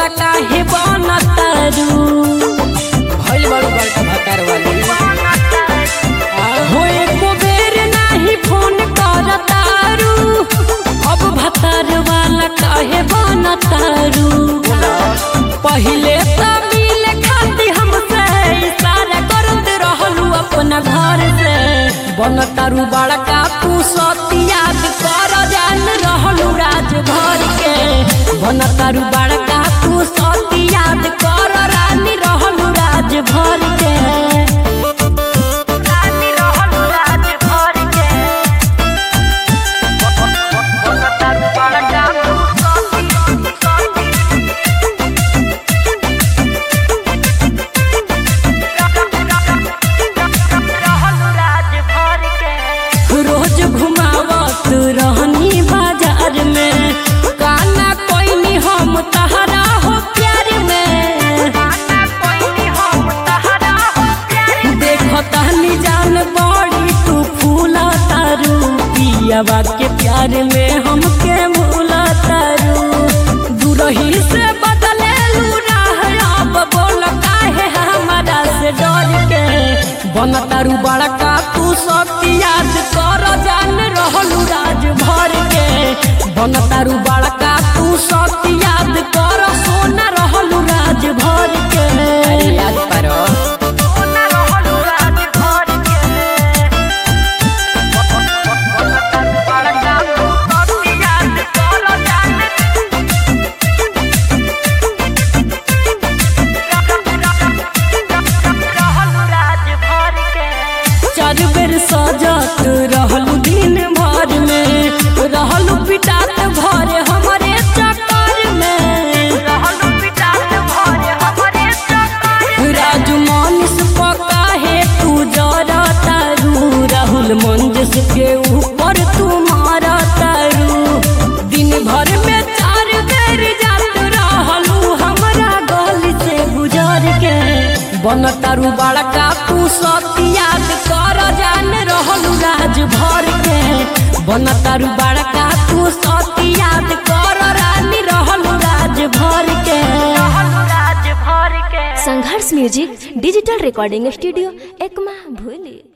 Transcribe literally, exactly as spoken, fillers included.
वाला काहे बनतारू भइल बड़ू बड़का भतार वाली हो एको बेर नाही फोन करतारू अब भतार वाला काहे बनतारू पहिले तो मिले खाती हमसे इशारा करत रहलू अपना घर से बनतारू बड़का तू सती याद कर जान रहलू राज भर के बनतारू बड़का तू सती याद कर रानी रहलू राज भर के रोज घुमावत रहनी बाजार में काना कोई हम तहरा हो प्यार में देखो तहनी जान बड़ी तू फूला तारू पियावा के प्यार में हमके भूला तारू दूरही से बदले लूना अब बोल काहे हमारा से डर के बनतारू बड़का तू सती याद कर जान रहलू राज भर के बनतारू बड़का तू सती याद कर सोना रहलू राज भर के अरे याद करो चार बेर सजत रहलू दिन भर में रहलू पिटात भरे हमारे चक्कर में राजू मनीष पका है तू जरा तारू राहुल मंजस के ऊपर तू मारा तारू दिन भर में चार बेर जात रहलू हमारा गली से गुजर के बनतारू बड़का तू सती याद कर जान रहलू राज भर के बनतारू बड़का तू सती याद कर रानी रहलू राज भर के संघर्ष music digital recording studio Ekma भूली।